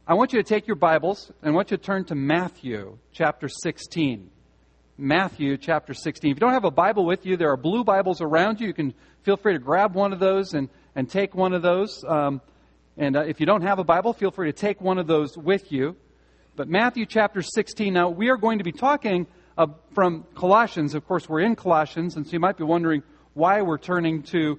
I want you to take your Bibles and I want you to turn to Matthew chapter 16. Matthew chapter 16. If you don't have a Bible with you, there are blue Bibles around you. You can feel free to grab one of those and take one of those. If you don't have a Bible, feel free to take one of those with you. But Matthew chapter 16. Now, we are going to be talking from Colossians. Of course, we're in Colossians, and so you might be wondering why we're turning to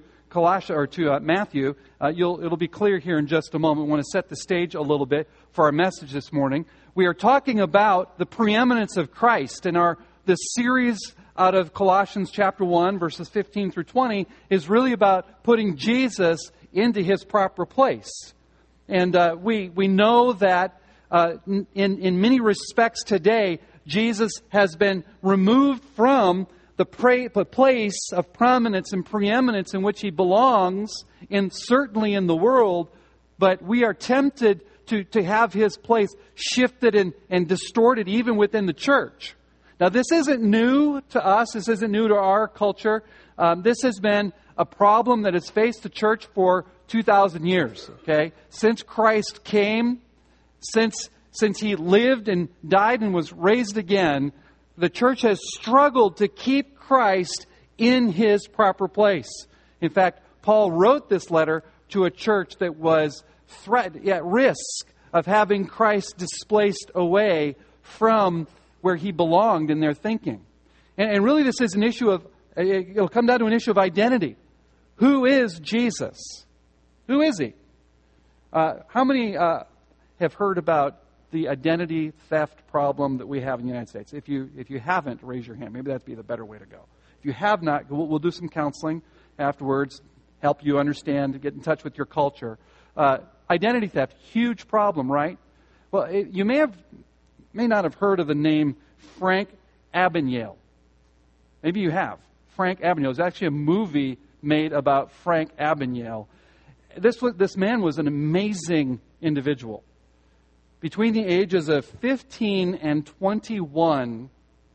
Matthew. It'll be clear here in just a moment. We want to set the stage a little bit for our message this morning. We are talking about the preeminence of Christ, and this series out of Colossians chapter 1, verses 15 through 20, is really about putting Jesus into His proper place. And we know that in many respects today, Jesus has been removed from the place of prominence and preeminence in which He belongs, certainly in the world, but we are tempted to have His place shifted and distorted even within the church. Now, this isn't new to us. This isn't new to our culture. This has been a problem that has faced the church for 2,000 years. Okay, since Christ came, since He lived and died and was raised again, the church has struggled to keep Christ in His proper place. In fact, Paul wrote this letter to a church that was at risk of having Christ displaced away from where He belonged in their thinking. And really this is an issue of, it'll come down to an issue of identity. Who is Jesus? Who is He? How many have heard about the identity theft problem that we have in the United States? If you haven't, raise your hand. Maybe that'd be the better way to go. If you have not, we'll do some counseling afterwards, help you understand, get in touch with your culture. Identity theft, huge problem, right? Well, you may not have heard of the name Frank Abagnale. Maybe you have. Frank Abagnale. There's actually a movie made about Frank Abagnale. This man was an amazing individual. Between the ages of 15 and 21,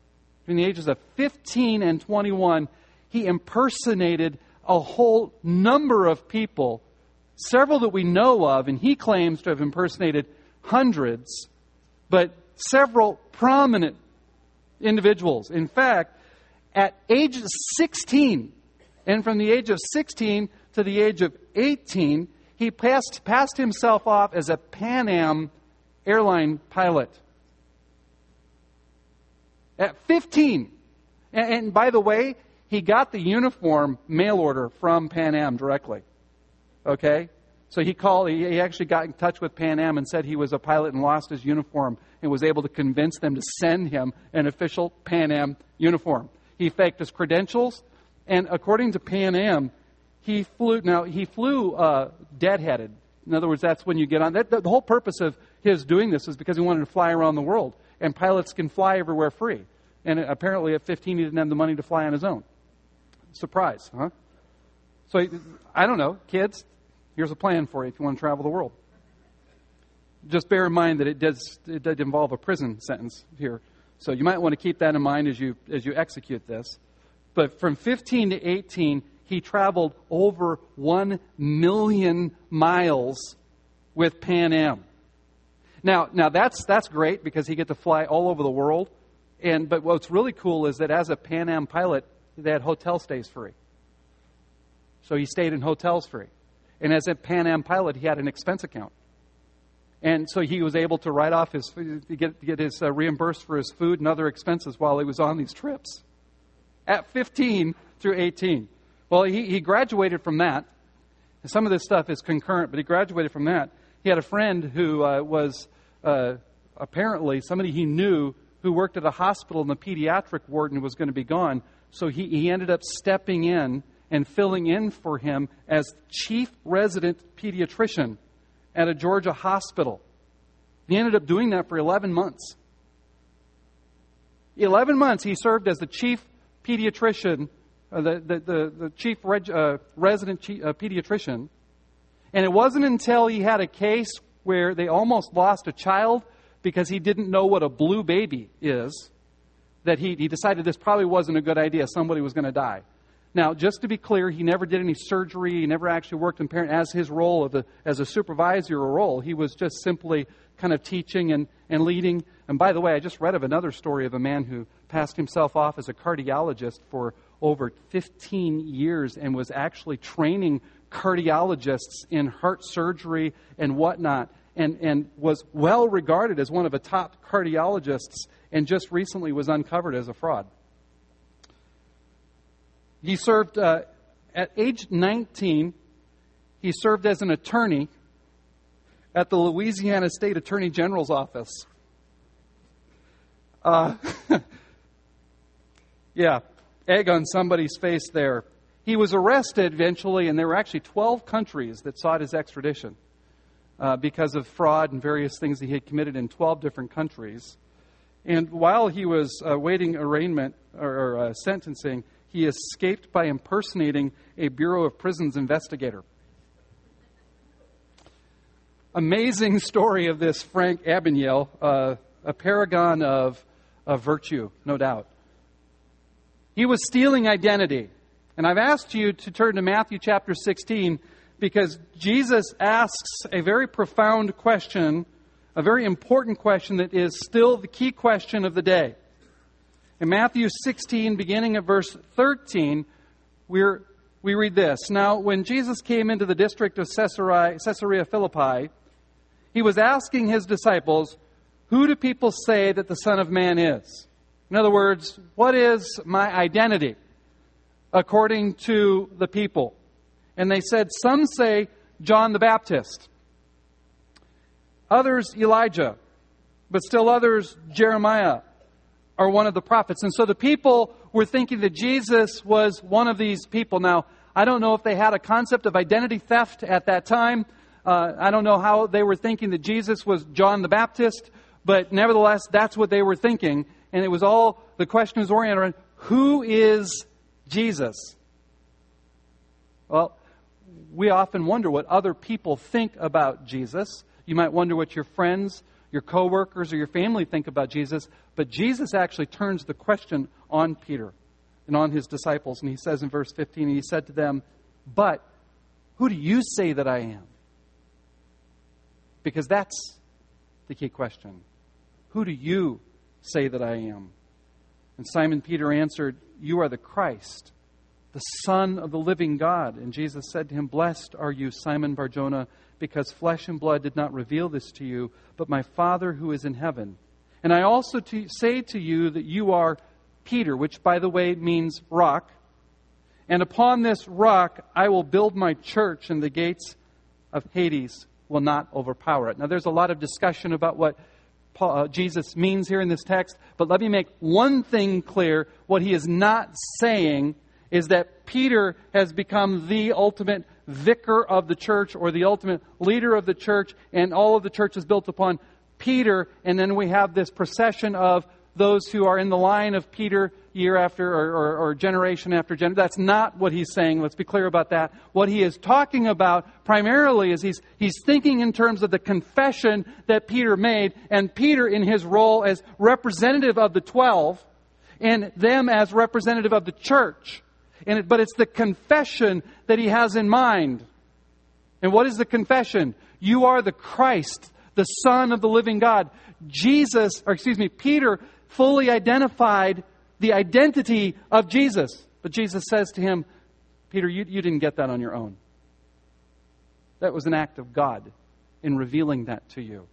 he impersonated a whole number of people, several that we know of, and he claims to have impersonated hundreds, but several prominent individuals. In fact, at age 16, and from the age of 16 to the age of 18, he passed himself off as a Pan Am airline pilot. At 15. And by the way, he got the uniform mail order from Pan Am directly. Okay? So he actually got in touch with Pan Am and said he was a pilot and lost his uniform and was able to convince them to send him an official Pan Am uniform. He faked his credentials, and according to Pan Am, he flew deadheaded. In other words, that's when you get on. The whole purpose of his doing this is because he wanted to fly around the world. And pilots can fly everywhere free. And apparently at 15 he didn't have the money to fly on his own. Surprise, huh? So, I don't know, kids, here's a plan for you if you want to travel the world. Just bear in mind that it does involve a prison sentence here. So you might want to keep that in mind as you execute this. But from 15 to 18, he traveled over 1 million miles with Pan Am. Now that's great because he get to fly all over the world. But what's really cool is that as a Pan Am pilot, they had hotel stays free. So he stayed in hotels free. And as a Pan Am pilot, he had an expense account. And so he was able to write off get his reimbursed for his food and other expenses while he was on these trips. At 15 through 18. Well, he graduated from that. Some of this stuff is concurrent, but he graduated from that. He had a friend who was apparently somebody he knew who worked at a hospital in the pediatric ward and was going to be gone. So he ended up stepping in and filling in for him as chief resident pediatrician at a Georgia hospital. He ended up doing that for 11 months. 11 months he served as the chief pediatrician, the chief resident pediatrician. And it wasn't until he had a case where they almost lost a child because he didn't know what a blue baby is that he decided this probably wasn't a good idea. Somebody was going to die. Now, just to be clear, he never did any surgery. He never actually worked in parent as his role as a supervisor or role. He was just simply kind of teaching and leading. And by the way, I just read of another story of a man who passed himself off as a cardiologist for over 15 years and was actually training cardiologists in heart surgery and whatnot, and was well regarded as one of the top cardiologists, and just recently was uncovered as a fraud. He served, at age 19, he served as an attorney at the Louisiana State Attorney General's office. Yeah, egg on somebody's face there. He was arrested eventually, and there were actually 12 countries that sought his extradition because of fraud and various things he had committed in 12 different countries. And while he was awaiting arraignment or sentencing, he escaped by impersonating a Bureau of Prisons investigator. Amazing story of this Frank Abagnale, a paragon of virtue, no doubt. He was stealing identity. And I've asked you to turn to Matthew chapter 16 because Jesus asks a very profound question, a very important question that is still the key question of the day. In Matthew 16, beginning at verse 13, we read this. Now, when Jesus came into the district of Caesarea Philippi, he was asking his disciples, "Who do people say that the Son of Man is?" In other words, what is my identity according to the people? And they said, some say John the Baptist, others Elijah, but still others Jeremiah, or one of the prophets. And so the people were thinking that Jesus was one of these people. Now, I don't know if they had a concept of identity theft at that time. I don't know how they were thinking that Jesus was John the Baptist, but nevertheless, that's what they were thinking. And it was all, the question was oriented around, who is Jesus? Well, we often wonder what other people think about Jesus. You might wonder what your friends, your coworkers, or your family think about Jesus. But Jesus actually turns the question on Peter and on his disciples. And he says in verse 15, he said to them, "But who do you say that I am?" Because that's the key question. Who do you say that I am? And Simon Peter answered, "You are the Christ, the Son of the living God." And Jesus said to him, "Blessed are you, Simon Bar-Jonah, because flesh and blood did not reveal this to you, but my Father who is in heaven. And I also say to you that you are Peter," which, by the way, means rock. "And upon this rock I will build my church, and the gates of Hades will not overpower it." Now, there's a lot of discussion about what Jesus means here in this text, but let me make one thing clear. What he is not saying is that Peter has become the ultimate vicar of the church or the ultimate leader of the church, and all of the church is built upon Peter, and then we have this procession of those who are in the line of Peter year after or generation after generation. That's not what he's saying. Let's be clear about that. What he is talking about primarily is he's thinking in terms of the confession that Peter made, and Peter in his role as representative of the 12 and them as representative of the church. But it's the confession that he has in mind. And what is the confession? You are the Christ, the Son of the living God. Peter fully identified the identity of Jesus. But Jesus says to him, "Peter, you didn't get that on your own. That was an act of God in revealing that to you."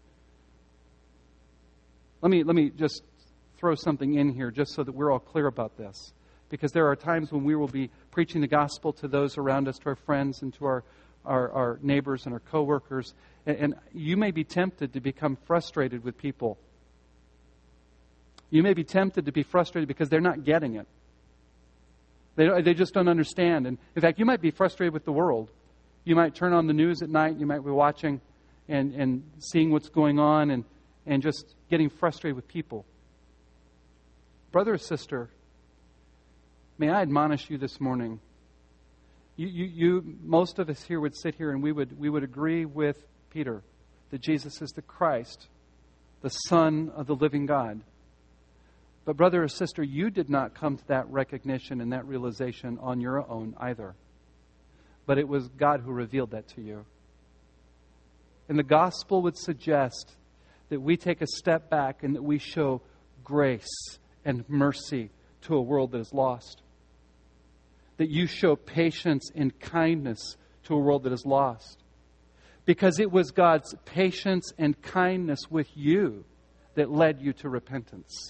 Let me just throw something in here just so that we're all clear about this. Because there are times when we will be preaching the gospel to those around us, to our friends and to our neighbors and our coworkers. And you may be tempted to become frustrated with people. You may be tempted to be frustrated because they're not getting it. They just don't understand. And in fact, you might be frustrated with the world. You might turn on the news at night. You might be watching and seeing what's going on and just getting frustrated with people. Brother or sister, may I admonish you this morning? You, most of us here would sit here and we would agree with Peter that Jesus is the Christ, the Son of the living God. But brother or sister, you did not come to that recognition and that realization on your own either. But it was God who revealed that to you. And the gospel would suggest that we take a step back and that we show grace and mercy to a world that is lost. That you show patience and kindness to a world that is lost. Because it was God's patience and kindness with you that led you to repentance.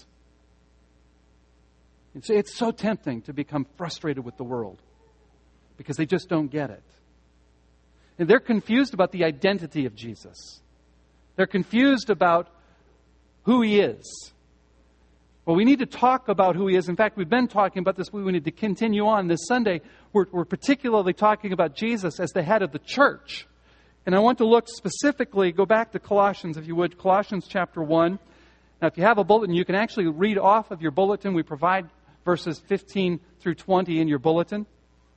It's so tempting to become frustrated with the world because they just don't get it. And they're confused about the identity of Jesus. They're confused about who He is. Well, we need to talk about who He is. In fact, we've been talking about this. We need to continue on. This Sunday, we're particularly talking about Jesus as the head of the church. And I want to look specifically, go back to Colossians, if you would, Colossians chapter 1. Now, if you have a bulletin, you can actually read off of your bulletin. We provide verses 15 through 20 in your bulletin.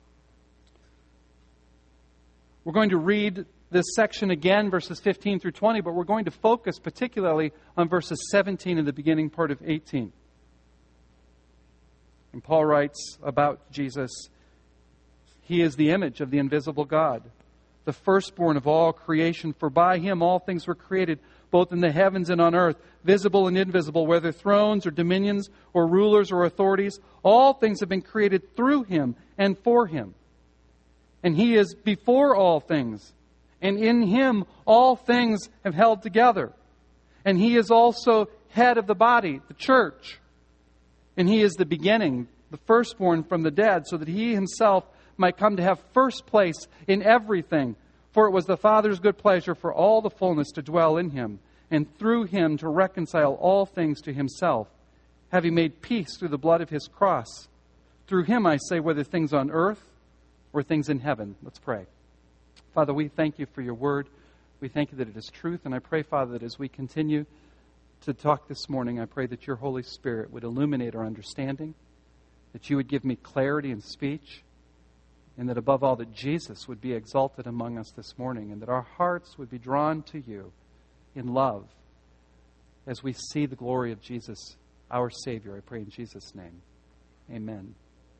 We're going to read this section again, verses 15 through 20, but we're going to focus particularly on verses 17 and the beginning part of 18. And Paul writes about Jesus, He is the image of the invisible God, the firstborn of all creation, for by Him all things were created, both in the heavens and on earth, visible and invisible, whether thrones or dominions or rulers or authorities. All things have been created through Him and for Him. And He is before all things, and in Him all things have held together. And He is also head of the body, the church. And He is the beginning, the firstborn from the dead, so that He Himself might come to have first place in everything. For it was the Father's good pleasure for all the fullness to dwell in Him, and through Him to reconcile all things to Himself, having made peace through the blood of His cross. Through Him, I say, whether things on earth or things in heaven. Let's pray. Father, we thank You for Your word. We thank You that it is truth, and I pray, Father, that as we continue to talk this morning, I pray that Your Holy Spirit would illuminate our understanding, that You would give me clarity in speech, and that above all, that Jesus would be exalted among us this morning, and that our hearts would be drawn to You in love as we see the glory of Jesus, our Savior. I pray in Jesus' name. Amen.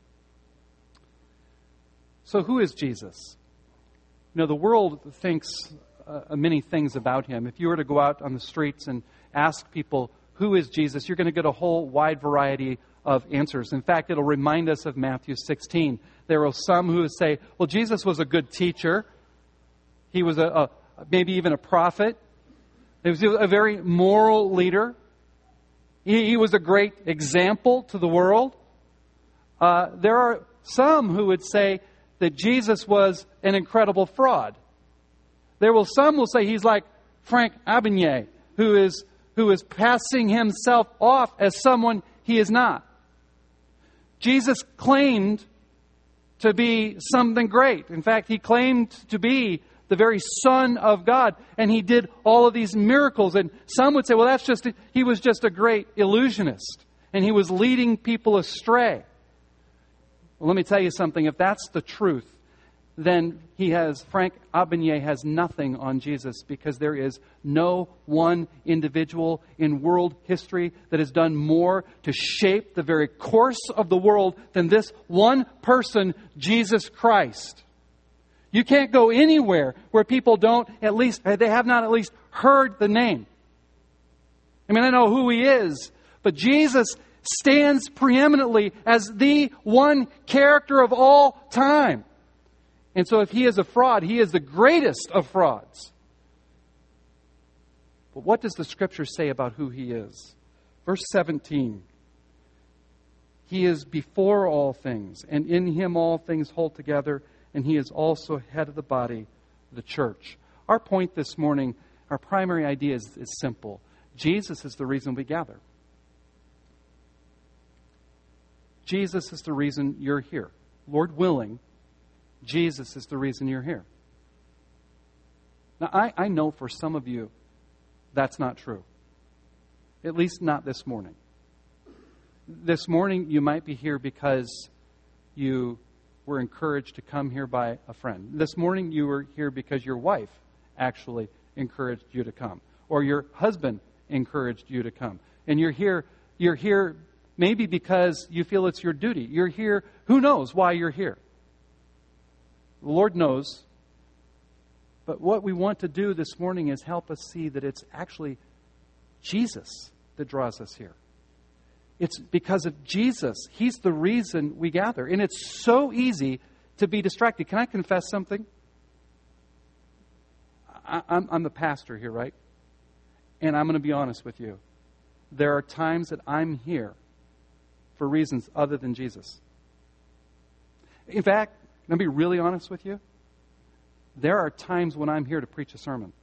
So who is Jesus? You know, the world thinks many things about Him. If you were to go out on the streets and ask people, who is Jesus? You're going to get a whole wide variety of answers. In fact, it'll remind us of Matthew 16. There are some who say, well, Jesus was a good teacher. He was maybe even a prophet. He was a very moral leader. He was a great example to the world. There are some who would say that Jesus was an incredible fraud. Some will say he's like Frank Abagnale, who is passing himself off as someone he is not. Jesus claimed to be something great. In fact, He claimed to be the very Son of God, and He did all of these miracles. And some would say, well, He was just a great illusionist, and He was leading people astray. Well, let me tell you something. If that's the truth, then Frank Abagnale has nothing on Jesus, because there is no one individual in world history that has done more to shape the very course of the world than this one person, Jesus Christ. You can't go anywhere where people they have not at least heard the name. I mean, I know who He is, but Jesus stands preeminently as the one character of all time. And so if He is a fraud, He is the greatest of frauds. But what does the Scripture say about who He is? Verse 17. He is before all things, and in Him all things hold together, and He is also head of the body, the church. Our point this morning, our primary idea is simple. Jesus is the reason we gather. Jesus is the reason you're here. Lord willing, Jesus is the reason you're here. Now, I know for some of you, that's not true. At least not this morning. This morning, you might be here because you were encouraged to come here by a friend. This morning, you were here because your wife actually encouraged you to come. Or your husband encouraged you to come. And you're here maybe because you feel it's your duty. You're here. Who knows why you're here? The Lord knows. But what we want to do this morning is help us see that it's actually Jesus that draws us here. It's because of Jesus. He's the reason we gather. And it's so easy to be distracted. Can I confess something? I'm the pastor here, right? And I'm going to be honest with you. There are times that I'm here for reasons other than Jesus. In fact, let me be really honest with you. There are times when I'm here to preach a sermon.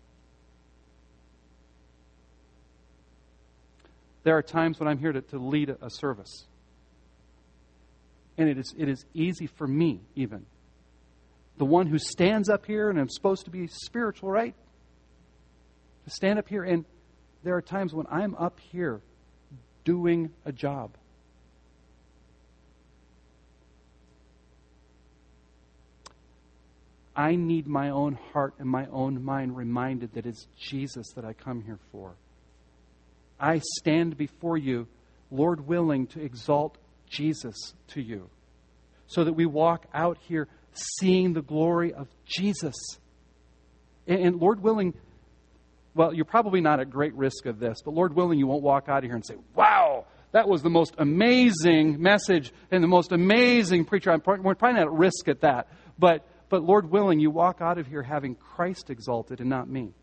There are times when I'm here to lead a service. And it is easy for me, even. The one who stands up here, and I'm supposed to be spiritual, right? To stand up here, and there are times when I'm up here doing a job. I need my own heart and my own mind reminded that it's Jesus that I come here for. I stand before you, Lord willing, to exalt Jesus to you, so that we walk out here seeing the glory of Jesus. And Lord willing, well, you're probably not at great risk of this, but Lord willing, you won't walk out of here and say, wow, that was the most amazing message and the most amazing preacher. We're probably not at risk at that. But Lord willing, you walk out of here having Christ exalted and not me.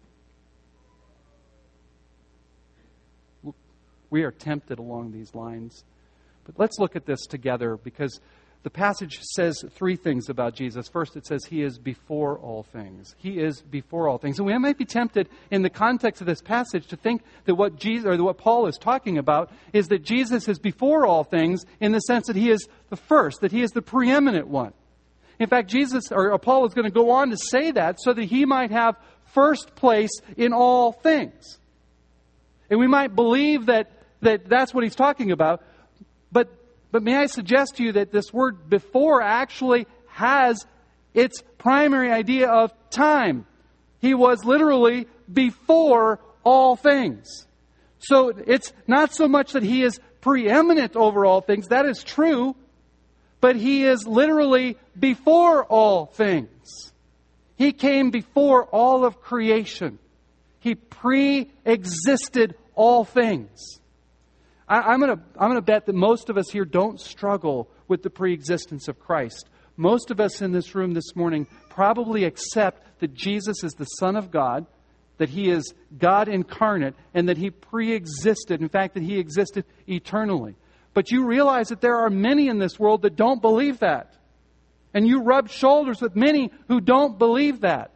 We are tempted along these lines. But let's look at this together, because the passage says three things about Jesus. First, it says He is before all things. He is before all things. And we might be tempted in the context of this passage to think that what Paul is talking about is that Jesus is before all things in the sense that He is the first, that He is the preeminent one. In fact, Paul is going to go on to say that so that He might have first place in all things. And we might believe that that's what he's talking about. But may I suggest to you that this word before actually has its primary idea of time. He was literally before all things. So it's not so much that He is preeminent over all things. That is true. But He is literally before all things. He came before all of creation. He pre-existed all things. I'm going to bet that most of us here don't struggle with the pre-existence of Christ. Most of us in this room this morning probably accept that Jesus is the Son of God, that He is God incarnate, and that He pre-existed. In fact, that He existed eternally. But you realize that there are many in this world that don't believe that. And you rub shoulders with many who don't believe that.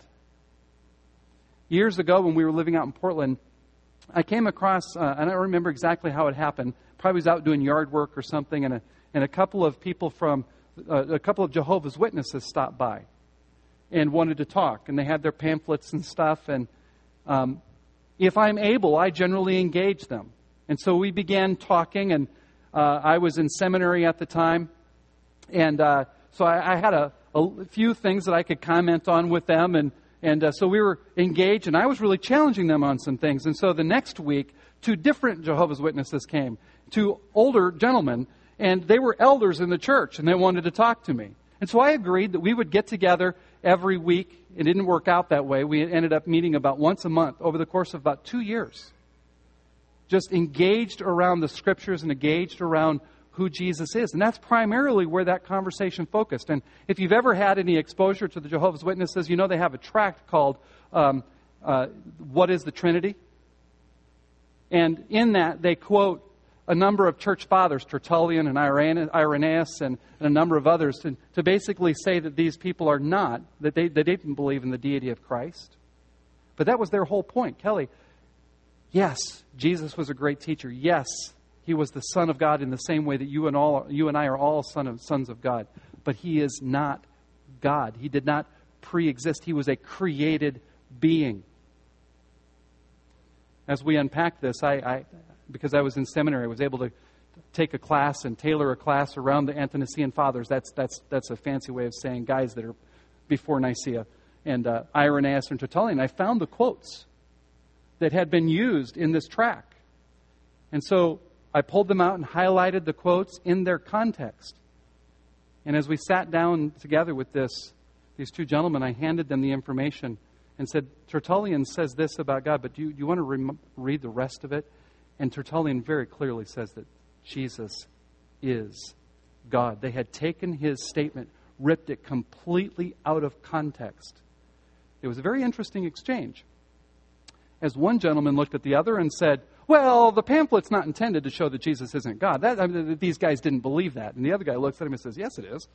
Years ago when we were living out in Portland, I came across, and I don't remember exactly how it happened, probably was out doing yard work or something, and a couple of people from, a couple of Jehovah's Witnesses stopped by and wanted to talk. And they had their pamphlets and stuff, and if I'm able, I generally engage them. And so we began talking, and I was in seminary at the time, and so I had a few things that I could comment on with them, and so we were engaged, and I was really challenging them on some things. And so the next week, 2 different Jehovah's Witnesses came, 2 older gentlemen, and they were elders in the church, and they wanted to talk to me. And so I agreed that we would get together every week. It didn't work out that way. We ended up meeting about once a month over the course of about 2 years. Just engaged around the Scriptures and engaged around who Jesus is. And that's primarily where that conversation focused. And if you've ever had any exposure to the Jehovah's Witnesses, you know they have a tract called What is the Trinity? And in that, they quote a number of church fathers, Tertullian and Irenaeus and a number of others, to basically say that these people are not, that they didn't believe in the deity of Christ. But that was their whole point. Kelly, yes, Jesus was a great teacher. Yes, He was the Son of God in the same way that you and I are all sons of God. But He is not God. He did not pre-exist. He was a created being. As we unpack this, because I was in seminary, I was able to take a class and tailor a class around the Athanasian Fathers. That's a fancy way of saying guys that are before Nicaea. And Irenaeus and Tertullian. I found the quotes that had been used in this tract. And so I pulled them out and highlighted the quotes in their context. And as we sat down together with these two gentlemen, I handed them the information and said, Tertullian says this about God, but do you want to read the rest of it? And Tertullian very clearly says that Jesus is God. They had taken his statement, ripped it completely out of context. It was a very interesting exchange. As one gentleman looked at the other and said, well, the pamphlet's not intended to show that Jesus isn't God. These guys didn't believe that. And the other guy looks at him and says, yes, it is.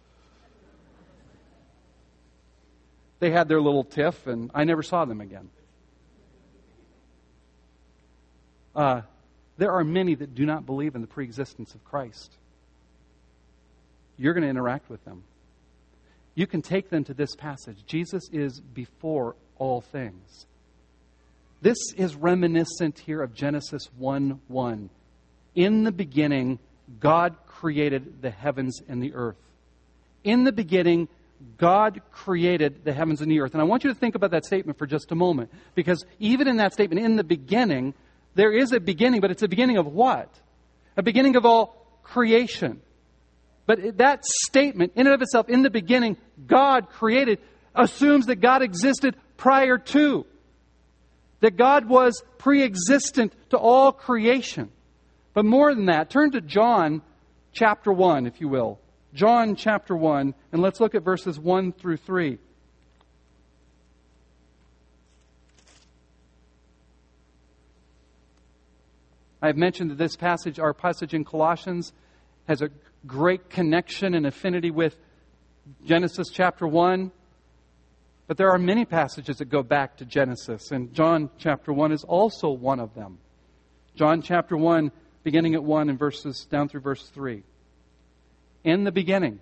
They had their little tiff, and I never saw them again. There are many that do not believe in the preexistence of Christ. You're going to interact with them. You can take them to this passage. Jesus is before all things. This is reminiscent here of Genesis 1:1. In the beginning, God created the heavens and the earth. In the beginning, God created the heavens and the earth. And I want you to think about that statement for just a moment. Because even in that statement, in the beginning, there is a beginning, but it's a beginning of what? A beginning of all creation. But that statement, in and of itself, in the beginning, God created, assumes that God existed prior to. That God was pre-existent to all creation. But more than that, turn to John chapter 1, if you will. John chapter 1, and let's look at verses 1 through 3. I've mentioned that this passage, our passage in Colossians, has a great connection and affinity with Genesis chapter 1. But there are many passages that go back to Genesis, and John chapter 1 is also one of them. John chapter 1, beginning at 1 and verses down through verse 3. In the beginning.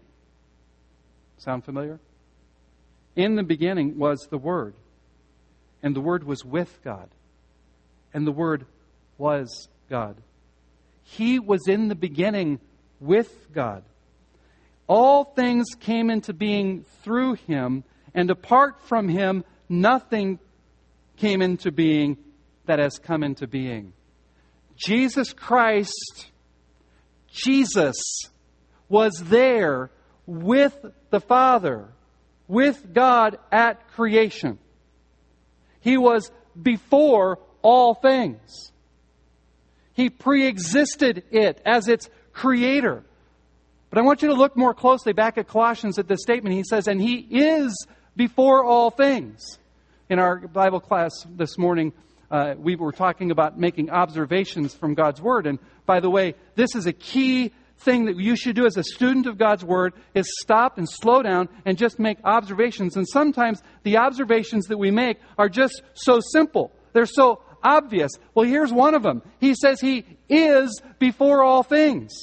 Sound familiar? In the beginning was the Word, and the Word was with God, and the Word was God. He was in the beginning with God. All things came into being through Him, and apart from Him, nothing came into being that has come into being. Jesus Christ, Jesus, was there with the Father, with God at creation. He was before all things. He pre-existed it as its creator. But I want you to look more closely back at Colossians at this statement. He says, and He is before all things. In our Bible class this morning, we were talking about making observations from God's Word. And by the way, this is a key thing that you should do as a student of God's Word, is stop and slow down and just make observations. And sometimes the observations that we make are just so simple. They're so obvious. Well, here's one of them. He says He is before all things.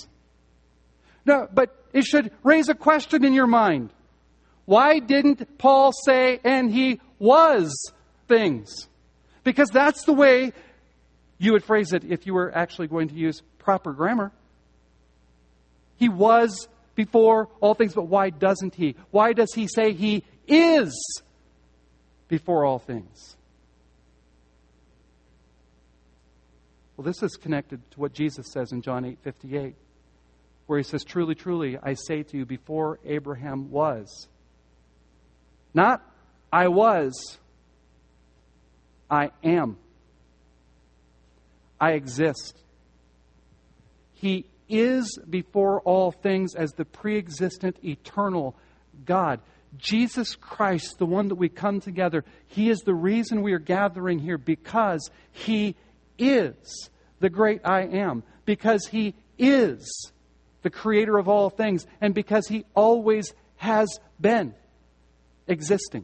No, but it should raise a question in your mind. Why didn't Paul say, and He was things? Because that's the way you would phrase it if you were actually going to use proper grammar. He was before all things, but why doesn't He? Why does He say He is before all things? Well, this is connected to what Jesus says in John 8:58, where He says, truly, truly, I say to you, before Abraham was. Not I was, I am. I exist. He is before all things as the pre-existent, eternal God. Jesus Christ, the one that we come together, He is the reason we are gathering here, because He is the great I am, because He is the creator of all things, and because He always has been existing.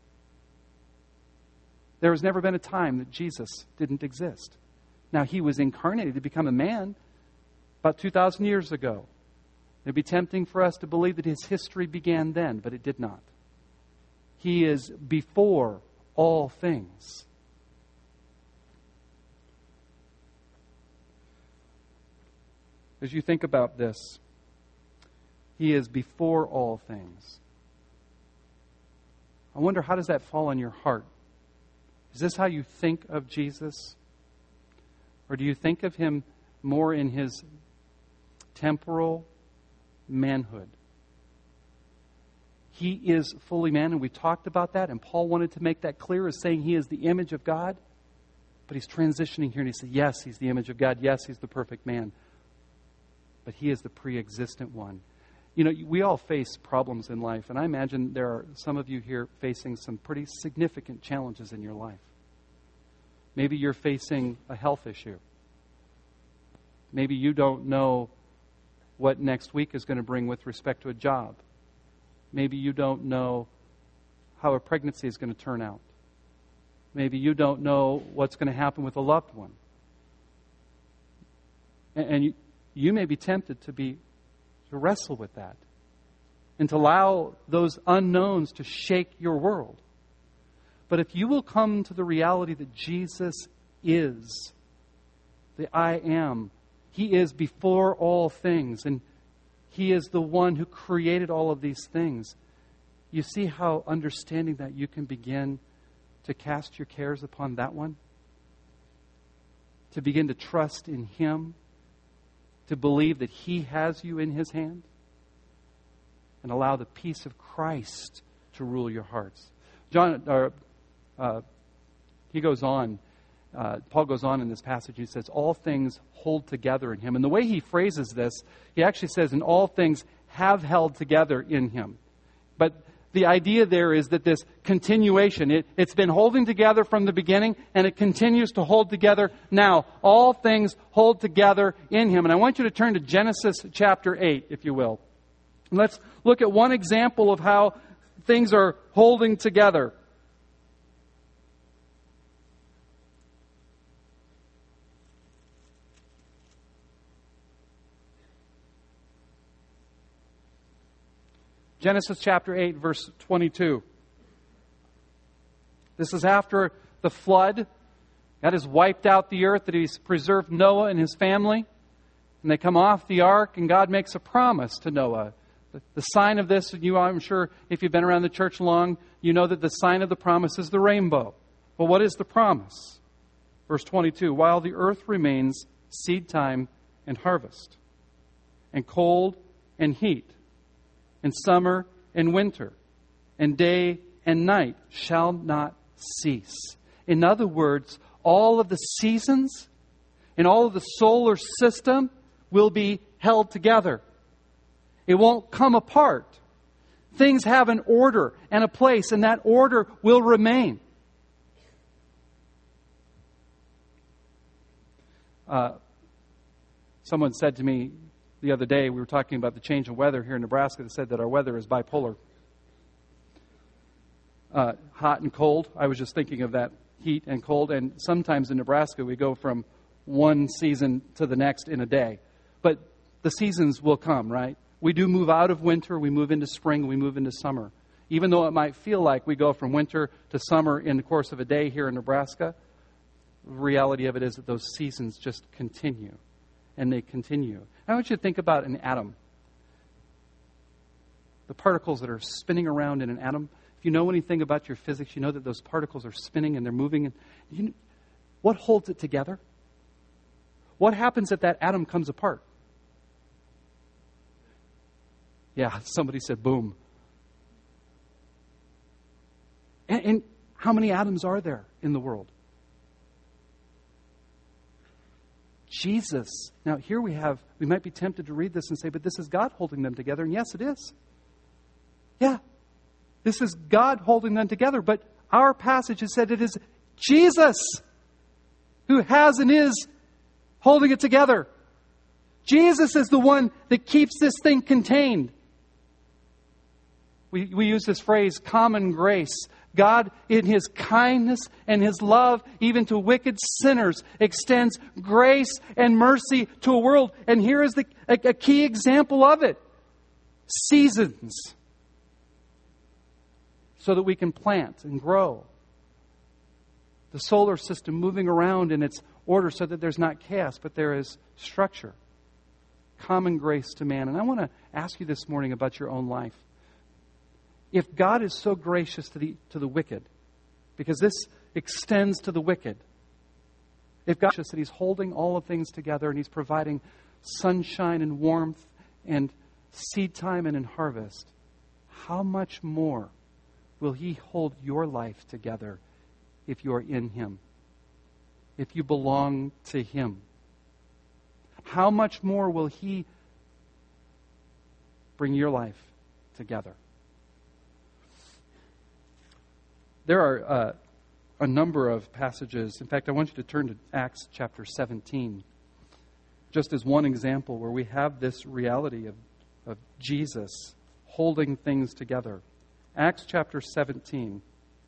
There has never been a time that Jesus didn't exist. Now, He was incarnated to become a man about 2,000 years ago. It would be tempting for us to believe that His history began then, but it did not. He is before all things. As you think about this, He is before all things. I wonder, how does that fall on your heart? Is this how you think of Jesus? Or do you think of Him more in His temporal manhood. He is fully man, and we talked about that, and Paul wanted to make that clear as saying He is the image of God. But he's transitioning here, and he said, yes, He's the image of God. Yes, He's the perfect man. But He is the pre-existent one. You know, we all face problems in life, and I imagine there are some of you here facing some pretty significant challenges in your life. Maybe you're facing a health issue. Maybe you don't know what next week is going to bring with respect to a job. Maybe you don't know how a pregnancy is going to turn out. Maybe you don't know what's going to happen with a loved one. And you may be tempted to wrestle with that and to allow those unknowns to shake your world. But if you will come to the reality that Jesus is the I am, He is before all things, and He is the one who created all of these things, you see how understanding that you can begin to cast your cares upon that one? To begin to trust in Him? To believe that He has you in His hand? And allow the peace of Christ to rule your hearts. He goes on. Paul goes on in this passage. He says, all things hold together in Him. And the way he phrases this, he actually says, and all things have held together in Him. But the idea there is that this continuation, it's been holding together from the beginning, and it continues to hold together now. All things hold together in Him. And I want you to turn to Genesis chapter 8, if you will. And let's look at one example of how things are holding together. Genesis chapter 8, verse 22. This is after the flood. God has wiped out the earth, that He's preserved Noah and his family. And they come off the ark, and God makes a promise to Noah. The sign of this, and I'm sure if you've been around the church long, you know that the sign of the promise is the rainbow. Well, what is the promise? Verse 22, while the earth remains, seed time and harvest, and cold and heat, and summer and winter, and day and night shall not cease. In other words, all of the seasons and all of the solar system will be held together. It won't come apart. Things have an order and a place, and that order will remain. Someone said to me the other day, we were talking about the change in weather here in Nebraska, that said that our weather is bipolar. Hot and cold. I was just thinking of that, heat and cold. And sometimes in Nebraska we go from one season to the next in a day. But the seasons will come, right? We do move out of winter, we move into spring, we move into summer. Even though it might feel like we go from winter to summer in the course of a day here in Nebraska, the reality of it is that those seasons just continue. And they continue. I want you to think about an atom. The particles that are spinning around in an atom. If you know anything about your physics, you know that those particles are spinning and they're moving. And what holds it together? What happens if that atom comes apart? Yeah, somebody said boom. And how many atoms are there in the world? Jesus. Now, here we might be tempted to read this and say, but this is God holding them together. And yes, it is. Yeah, this is God holding them together. But our passage has said it is Jesus who has and is holding it together. Jesus is the one that keeps this thing contained. We use this phrase, common grace. God, in His kindness and His love, even to wicked sinners, extends grace and mercy to a world. And here is a key example of it. Seasons. So that we can plant and grow. The solar system moving around in its order so that there's not chaos, but there is structure. Common grace to man. And I want to ask you this morning about your own life. If God is so gracious to the wicked, because this extends to the wicked, if God is that He's holding all of things together and He's providing sunshine and warmth and seed time and in harvest, how much more will He hold your life together if you are in Him? If you belong to Him? How much more will He bring your life together? There are a number of passages. In fact, I want you to turn to Acts chapter 17, just as one example where we have this reality of Jesus holding things together. Acts chapter 17.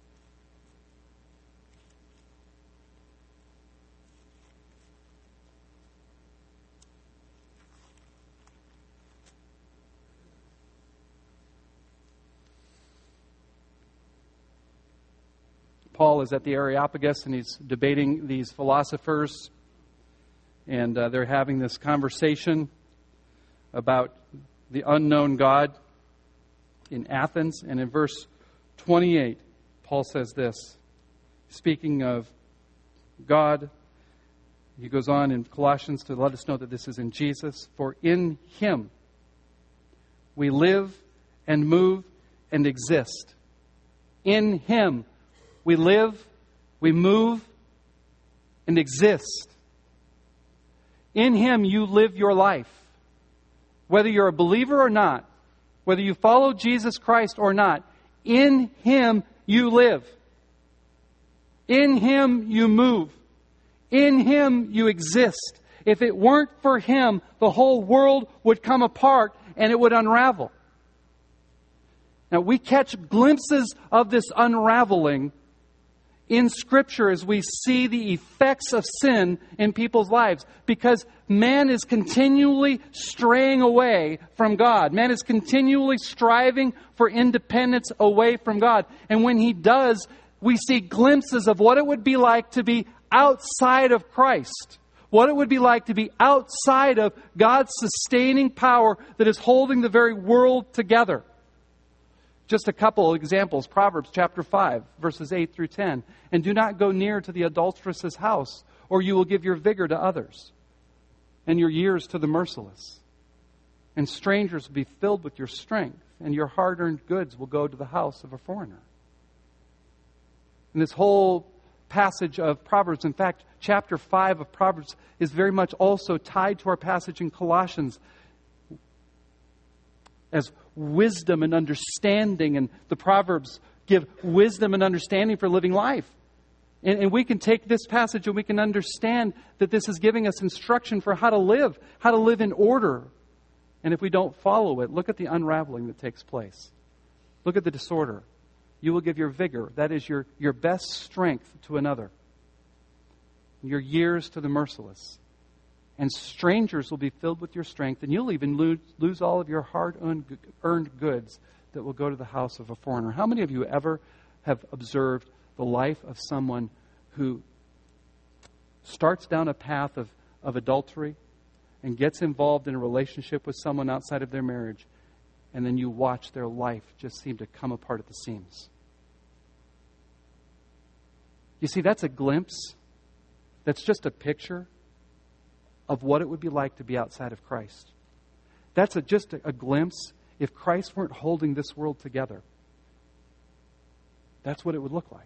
Paul is at the Areopagus and he's debating these philosophers, and they're having this conversation about the unknown God in Athens. And in verse 28, Paul says this, speaking of God, he goes on in Colossians to let us know that this is in Jesus. For in Him we live and move and exist. In Him we live, we move, and exist. In Him you live your life. Whether you're a believer or not, whether you follow Jesus Christ or not, in Him you live. In Him you move. In Him you exist. If it weren't for Him, the whole world would come apart and it would unravel. Now, we catch glimpses of this unraveling in Scripture as we see the effects of sin in people's lives, because man is continually straying away from God. Man is continually striving for independence away from God. And when he does, we see glimpses of what it would be like to be outside of Christ. What it would be like to be outside of God's sustaining power that is holding the very world together. Just a couple examples. Proverbs chapter 5, verses 8 through 10. And do not go near to the adulteress's house, or you will give your vigor to others, and your years to the merciless. And strangers will be filled with your strength, and your hard-earned goods will go to the house of a foreigner. And this whole passage of Proverbs, in fact, chapter 5 of Proverbs is very much also tied to our passage in Colossians as wisdom and understanding, and the Proverbs give wisdom and understanding for living life. And we can take this passage and we can understand that this is giving us instruction for how to live in order. And if we don't follow it, look at the unraveling that takes place. Look at the disorder. You will give your vigor, that is your best strength, to another. Your years to the merciless. And strangers will be filled with your strength, and you'll even lose all of your hard-earned goods that will go to the house of a foreigner. How many of you ever have observed the life of someone who starts down a path of adultery and gets involved in a relationship with someone outside of their marriage, and then you watch their life just seem to come apart at the seams? You see, that's a glimpse. That's just a picture of what it would be like to be outside of Christ. That's just a glimpse. If Christ weren't holding this world together, that's what it would look like.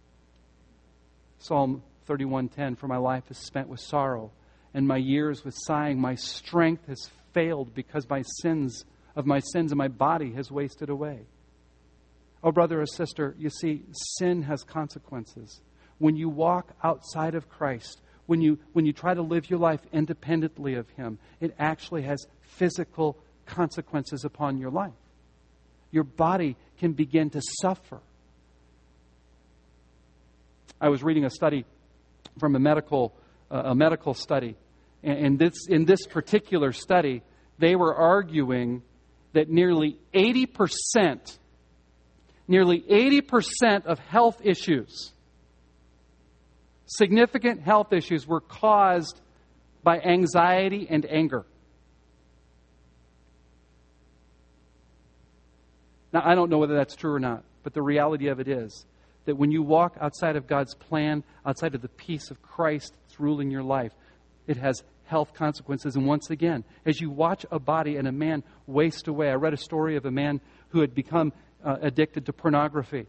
Psalm 31:10, for my life is spent with sorrow, and my years with sighing. My strength has failed because my sins, and my body has wasted away. Oh, brother or sister, you see, sin has consequences. When you walk outside of Christ, when you try to live your life independently of Him, it actually has physical consequences upon your life. Your body can begin to suffer. I was reading a study from a medical study, and in this particular study, they were arguing that nearly 80% of health issues, significant health issues, were caused by anxiety and anger. Now, I don't know whether that's true or not, but the reality of it is that when you walk outside of God's plan, outside of the peace of Christ that's ruling your life. It has health consequences. And once again, as you watch a body and a man waste away, I read a story of a man who had become addicted to pornography.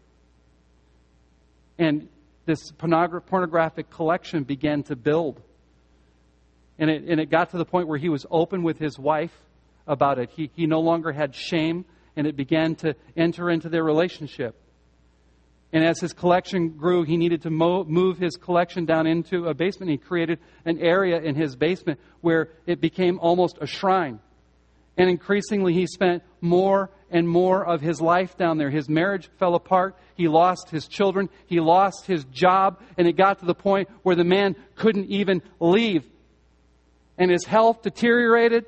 And this pornographic collection began to build. And it got to the point where he was open with his wife about it. He no longer had shame, and it began to enter into their relationship. And as his collection grew, he needed to move his collection down into a basement. He created an area in his basement where it became almost a shrine. And increasingly, he spent more and more of his life down there. His marriage fell apart. He lost his children. He lost his job. And it got to the point where the man couldn't even leave. And his health deteriorated.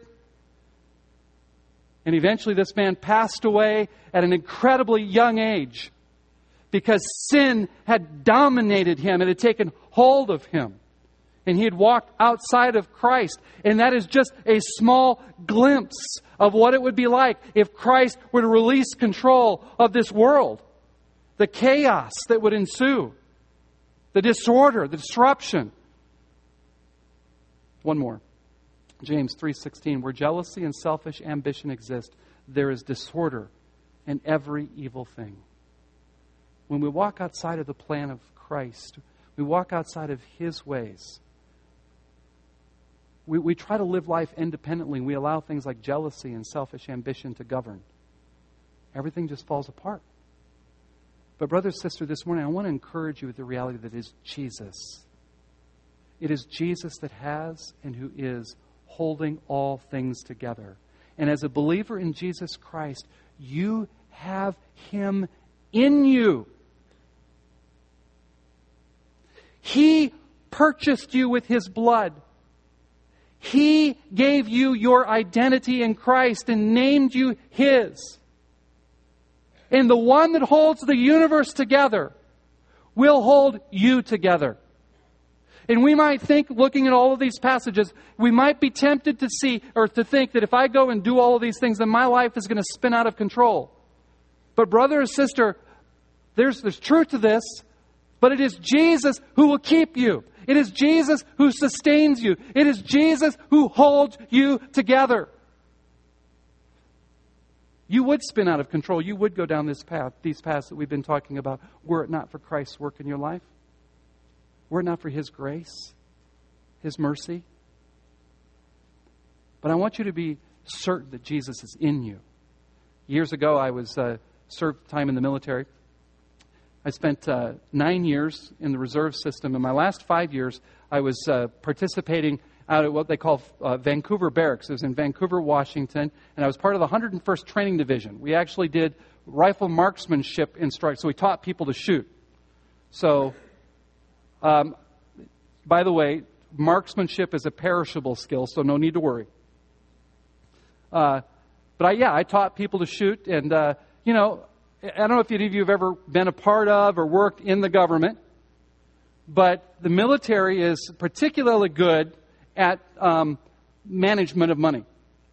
And eventually, this man passed away at an incredibly young age, because sin had dominated him. It had taken hold of him. And he had walked outside of Christ. And that is just a small glimpse of what it would be like if Christ were to release control of this world. The chaos that would ensue. The disorder, the disruption. One more. James 3:16, where jealousy and selfish ambition exist, there is disorder in every evil thing. When we walk outside of the plan of Christ, we walk outside of His ways. We try to live life independently. We allow things like jealousy and selfish ambition to govern. Everything just falls apart. But brother, sister, this morning I want to encourage you with the reality that it is Jesus. It is Jesus that has and who is holding all things together. And as a believer in Jesus Christ, you have Him in you. He purchased you with His blood. He gave you your identity in Christ and named you His. And the one that holds the universe together will hold you together. And we might think, looking at all of these passages, we might be tempted to see or to think that if I go and do all of these things, then my life is going to spin out of control. But brother or sister, there's truth to this, but it is Jesus who will keep you. It is Jesus who sustains you. It is Jesus who holds you together. You would spin out of control. You would go down this path, these paths that we've been talking about, were it not for Christ's work in your life. Were it not for His grace, His mercy. But I want you to be certain that Jesus is in you. Years ago, I was served time in the military. I spent 9 years in the reserve system. In my last 5 years, I was participating out at what they call Vancouver Barracks. It was in Vancouver, Washington, and I was part of the 101st Training Division. We actually did rifle marksmanship instruction, so we taught people to shoot. So, by the way, marksmanship is a perishable skill, so no need to worry. But I taught people to shoot, and I don't know if any of you have ever been a part of or worked in the government, but the military is particularly good at management of money.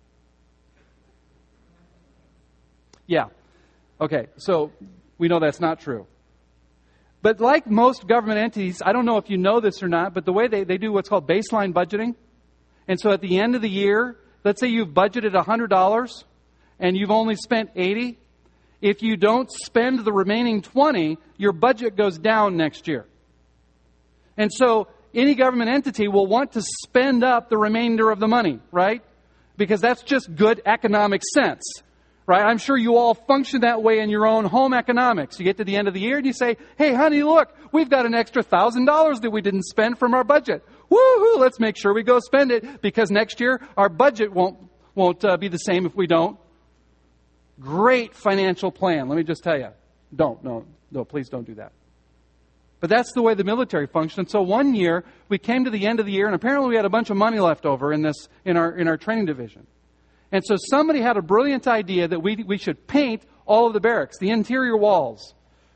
Yeah. Okay, so we know that's not true. But like most government entities, I don't know if you know this or not, but the way they do what's called baseline budgeting. And so at the end of the year, let's say you've budgeted $100 and you've only spent $80. If you don't spend the remaining $20, your budget goes down next year. And so any government entity will want to spend up the remainder of the money, right? Because that's just good economic sense, right? I'm sure you all function that way in your own home economics. You get to the end of the year and you say, hey, honey, look, we've got an extra $1,000 that we didn't spend from our budget. Woohoo, let's make sure we go spend it because next year our budget won't be the same if we don't. Great financial plan. Let me just tell you. No, please don't do that. But that's the way the military functions. So one year, we came to the end of the year, and apparently we had a bunch of money left over in our training division. And so somebody had a brilliant idea that we should paint all of the barracks, the interior walls.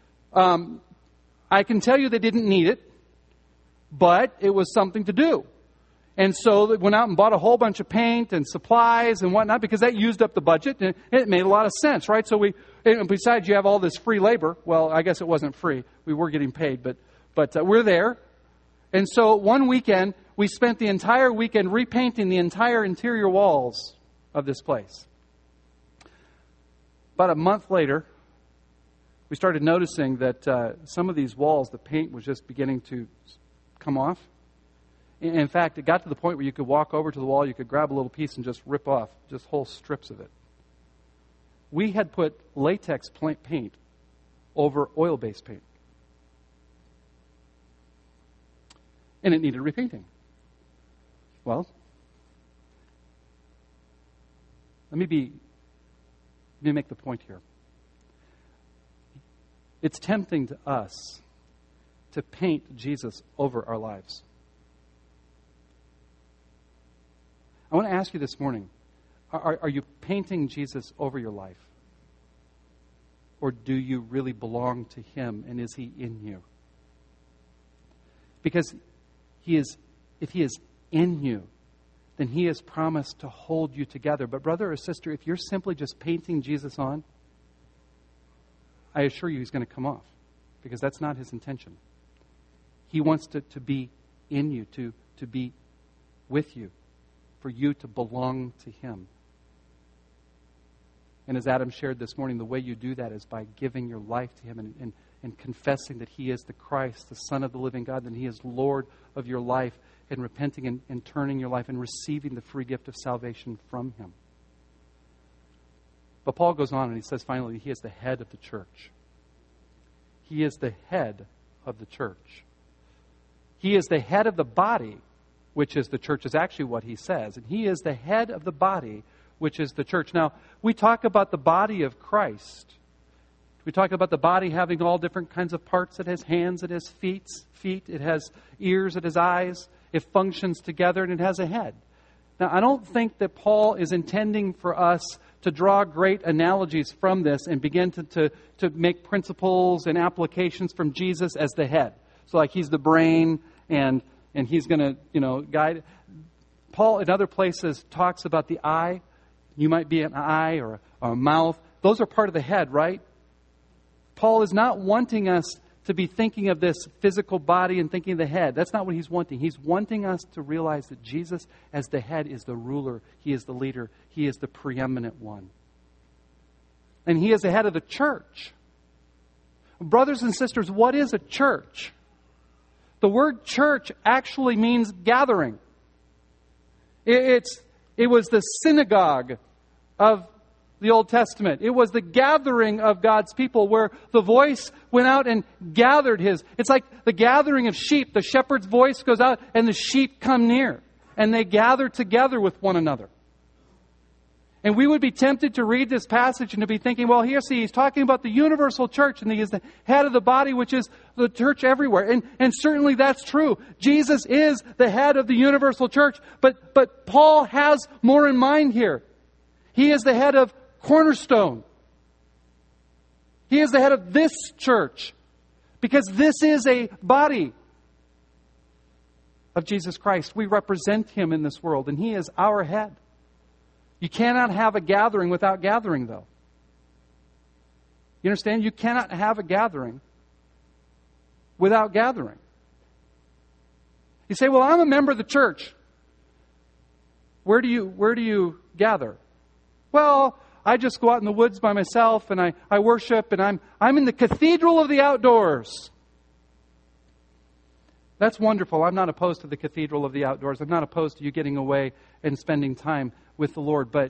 I can tell you they didn't need it, but it was something to do. And so they went out and bought a whole bunch of paint and supplies and whatnot because that used up the budget. And it made a lot of sense, right? So and besides, you have all this free labor. Well, I guess it wasn't free. We were getting paid, but we're there. And so one weekend, we spent the entire weekend repainting the entire interior walls of this place. About a month later, we started noticing that some of these walls, the paint was just beginning to come off. In fact, it got to the point where you could walk over to the wall, you could grab a little piece and just rip off just whole strips of it. We had put latex paint over oil-based paint. And it needed repainting. Well, let me make the point here. It's tempting to us to paint Jesus over our lives. I want to ask you this morning, are you painting Jesus over your life? Or do you really belong to Him, and is He in you? Because if He is in you, then He has promised to hold you together. But brother or sister, if you're simply just painting Jesus on, I assure you He's going to come off, because that's not His intention. He wants to be in you, to be with you, for you to belong to Him. And as Adam shared this morning, the way you do that is by giving your life to Him and confessing that He is the Christ, the Son of the living God, that He is Lord of your life, and repenting and turning your life and receiving the free gift of salvation from Him. But Paul goes on and he says finally, He is the head of the church. He is the head of the church. He is the head of the body, which is the church, is actually what he says. And He is the head of the body, which is the church. Now, we talk about the body of Christ. We talk about the body having all different kinds of parts. It has hands, it has feet, it has ears, it has eyes. It functions together, and it has a head. Now, I don't think that Paul is intending for us to draw great analogies from this and begin to make principles and applications from Jesus as the head. So like He's the brain and He's going to, guide. Paul, in other places, talks about the eye. You might be an eye or a mouth. Those are part of the head, right? Paul is not wanting us to be thinking of this physical body and thinking of the head. That's not what he's wanting. He's wanting us to realize that Jesus, as the head, is the ruler. He is the leader. He is the preeminent one. And He is the head of the church. Brothers and sisters, what is a church? The word church actually means gathering. It was the synagogue of the Old Testament. It was the gathering of God's people where the voice went out and gathered His. It's like the gathering of sheep. The shepherd's voice goes out and the sheep come near. And they gather together with one another. And we would be tempted to read this passage and to be thinking, well, here, see, he's talking about the universal church and He is the head of the body, which is the church everywhere. And certainly that's true. Jesus is the head of the universal church. But Paul has more in mind here. He is the head of Cornerstone. He is the head of this church because this is a body of Jesus Christ. We represent Him in this world, and He is our head. You cannot have a gathering without gathering, though. You understand? You cannot have a gathering without gathering. You say, well, I'm a member of the church. Where do you gather? Well, I just go out in the woods by myself and I worship, and I'm in the cathedral of the outdoors. That's wonderful. I'm not opposed to the cathedral of the outdoors. I'm not opposed to you getting away and spending time with the Lord. But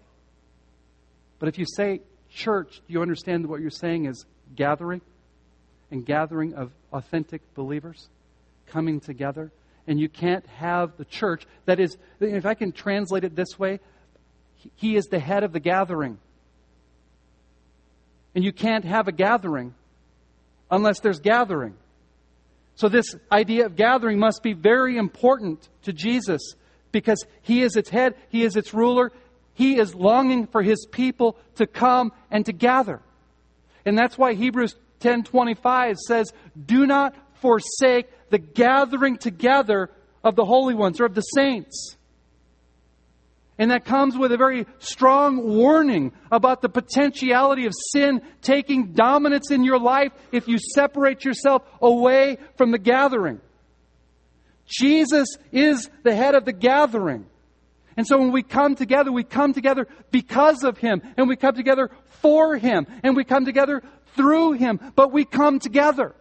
if you say church, do you understand that what you're saying is gathering? And gathering of authentic believers coming together? And you can't have the church. That is, if I can translate it this way, He is the head of the gathering. And you can't have a gathering unless there's gathering. So this idea of gathering must be very important to Jesus because He is its head, He is its ruler. He is longing for His people to come and to gather. And that's why Hebrews 10:25 says, do not forsake the gathering together of the holy ones or of the saints. And that comes with a very strong warning about the potentiality of sin taking dominance in your life if you separate yourself away from the gathering. Jesus is the head of the gathering. And so when we come together because of Him. And we come together for Him. And we come together through Him. But we come together.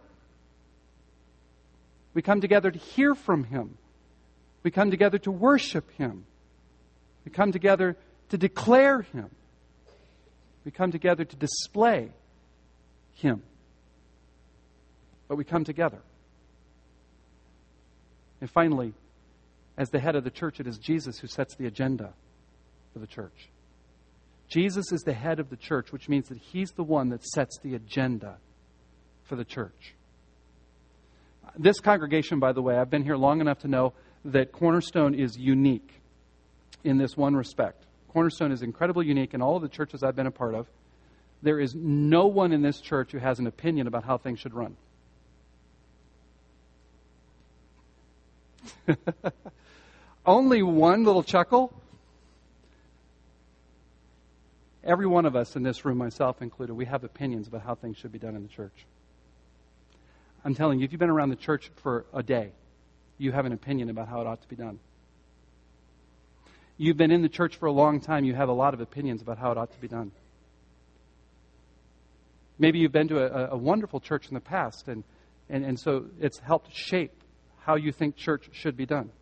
We come together to hear from Him. We come together to worship Him. We come together to declare Him. We come together to display Him. But we come together. And finally, as the head of the church, it is Jesus who sets the agenda for the church. Jesus is the head of the church, which means that He's the one that sets the agenda for the church. This congregation, by the way, I've been here long enough to know that Cornerstone is unique in this one respect. Cornerstone is incredibly unique in all of the churches I've been a part of. There is no one in this church who has an opinion about how things should run. Only one little chuckle. Every one of us in this room, myself included, we have opinions about how things should be done in the church. I'm telling you, if you've been around the church for a day, you have an opinion about how it ought to be done. You've been in the church for a long time, you have a lot of opinions about how it ought to be done. Maybe you've been to a wonderful church in the past, and so it's helped shape how you think church should be done.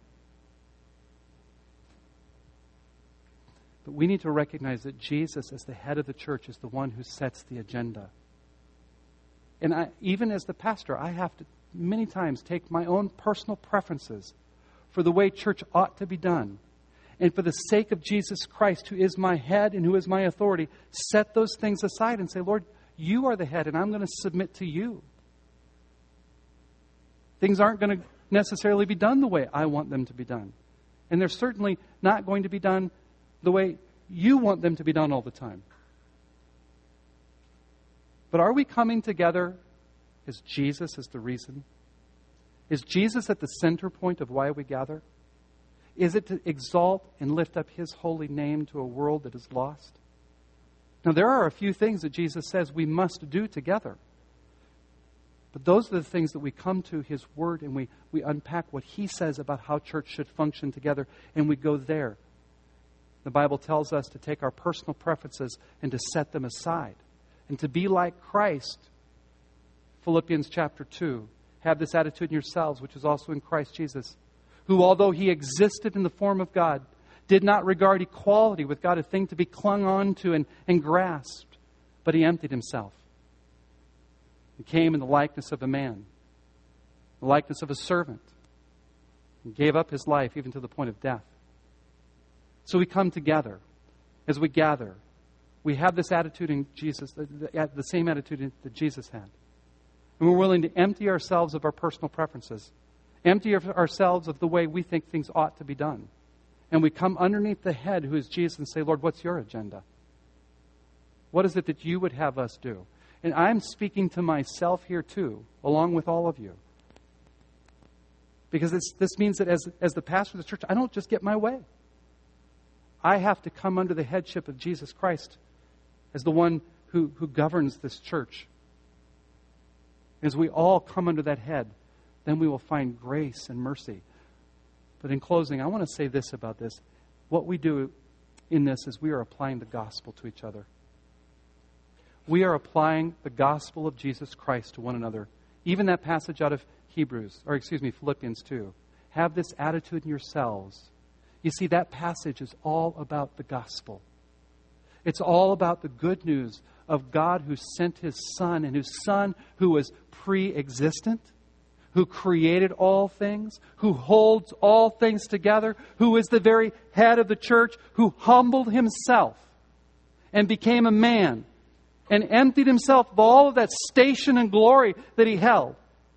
But we need to recognize that Jesus, as the head of the church, is the one who sets the agenda. And even as the pastor, I have to many times take my own personal preferences for the way church ought to be done. And for the sake of Jesus Christ, who is my head and who is my authority, set those things aside and say, Lord, you are the head and I'm going to submit to you. Things aren't going to necessarily be done the way I want them to be done. And they're certainly not going to be done the way you want them to be done all the time. But are we coming together as Jesus is the reason? Is Jesus at the center point of why we gather? Is it to exalt and lift up His holy name to a world that is lost? Now, there are a few things that Jesus says we must do together. But those are the things that we come to His Word and we unpack what He says about how church should function together, and we go there. The Bible tells us to take our personal preferences and to set them aside and to be like Christ. Philippians chapter 2. Have this attitude in yourselves, which is also in Christ Jesus, who, although He existed in the form of God, did not regard equality with God a thing to be clung on to and grasped, but He emptied Himself. He came in the likeness of a man, the likeness of a servant, and gave up His life even to the point of death. So we come together. As we gather, we have this attitude in Jesus, the same attitude that Jesus had. And we're willing to empty ourselves of our personal preferences, empty ourselves of the way we think things ought to be done. And we come underneath the head, who is Jesus, and say, Lord, what's your agenda? What is it that you would have us do? And I'm speaking to myself here too, along with all of you. Because this means that as the pastor of the church, I don't just get my way. I have to come under the headship of Jesus Christ as the one who governs this church. As we all come under that head, then we will find grace and mercy. But in closing, I want to say this about this. What we do in this is we are applying the gospel to each other. We are applying the gospel of Jesus Christ to one another. Even that passage out of Philippians 2. Have this attitude in yourselves. You see, that passage is all about the gospel. It's all about the good news of God who sent His Son, and His Son who was pre-existent, who created all things, who holds all things together, who is the very head of the church, who humbled Himself and became a man and emptied Himself of all of that station and glory that He held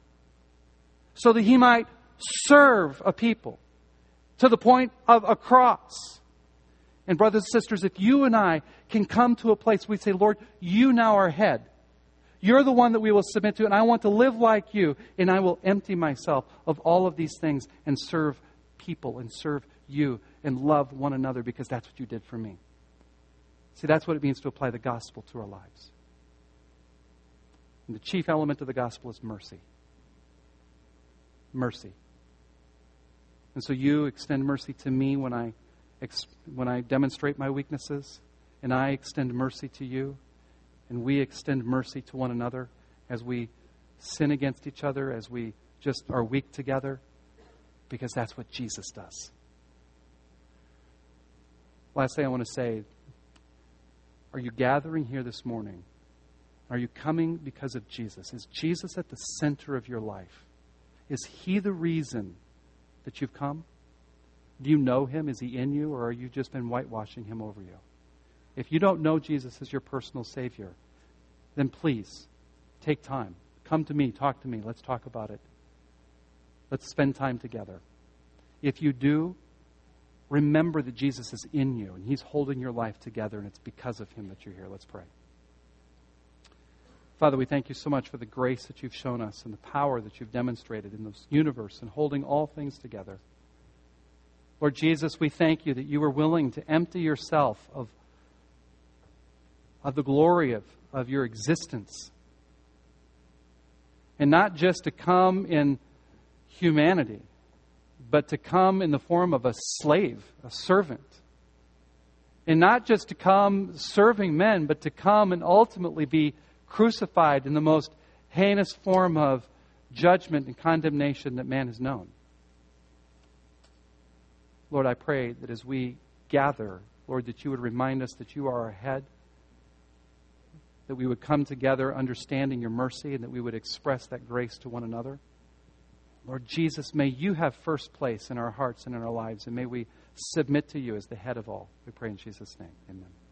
so that He might serve a people to the point of a cross. And brothers and sisters, if you and I can come to a place where we say, Lord, you now are head. You're the one that we will submit to, and I want to live like you, and I will empty myself of all of these things and serve people and serve you and love one another because that's what you did for me. See, that's what it means to apply the gospel to our lives. And the chief element of the gospel is mercy. Mercy. And so you extend mercy to me when I demonstrate my weaknesses, and I extend mercy to you, and we extend mercy to one another as we sin against each other, as we just are weak together, because that's what Jesus does. Last thing I want to say, are you gathering here this morning? Are you coming because of Jesus? Is Jesus at the center of your life? Is He the reason that you've come? Do you know Him? Is He in you, or are you just been whitewashing Him over you? If you don't know Jesus as your personal Savior, then please take time. Come to me, talk to me, let's talk about it. Let's spend time together. If you do, remember that Jesus is in you and He's holding your life together, and it's because of Him that you're here. Let's pray. Father, we thank you so much for the grace that you've shown us and the power that you've demonstrated in this universe and holding all things together. Lord Jesus, we thank you that you were willing to empty yourself of the glory of your existence. And not just to come in humanity, but to come in the form of a slave, a servant. And not just to come serving men, but to come and ultimately be crucified in the most heinous form of judgment and condemnation that man has known. Lord, I pray that as we gather, Lord, that you would remind us that you are our head, that we would come together understanding your mercy, and that we would express that grace to one another. Lord Jesus, may you have first place in our hearts and in our lives, and may we submit to you as the head of all. We pray in Jesus' name. Amen.